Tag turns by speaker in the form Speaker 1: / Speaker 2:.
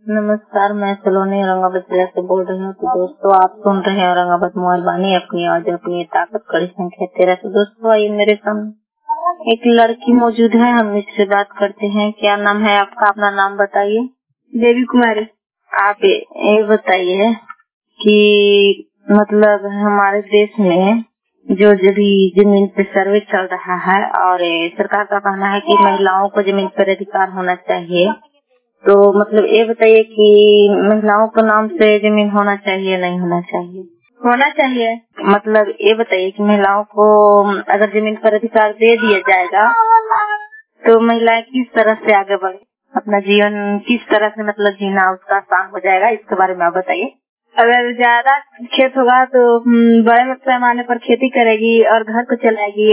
Speaker 1: नमस्कार, मैं सलोनी औरंगाबाद जिला से बोल रही हूँ। तो दोस्तों, आप सुन रहे हैं औरंगाबाद मोबाइल वाणी, अपनी आवाज अपनी ताकत, कड़ी संख्या 13। तो दोस्तों, आइए मेरे सामने एक लड़की मौजूद है, हम इससे बात करते हैं। क्या नाम है आपका? अपना नाम बताइए।
Speaker 2: देवी कुमारी।
Speaker 1: आप ये बताइए कि मतलब हमारे देश में जो भी जमीन पे सर्वे चल रहा है और सरकार का कहना है कि महिलाओं को जमीन पर अधिकार होना चाहिए, तो मतलब ये बताइए कि महिलाओं के नाम से जमीन होना चाहिए नहीं होना चाहिए?
Speaker 2: होना चाहिए।
Speaker 1: मतलब ये बताइए कि महिलाओं को अगर जमीन पर अधिकार दे दिया जाएगा तो महिलाएं किस तरह से आगे बढ़े, अपना जीवन किस तरह से मतलब जीना उसका आसान हो जाएगा, इसके बारे में आप बताइए।
Speaker 2: अगर ज्यादा खेत होगा तो बड़े पैमाने पर खेती करेगी और घर को चलाएगी।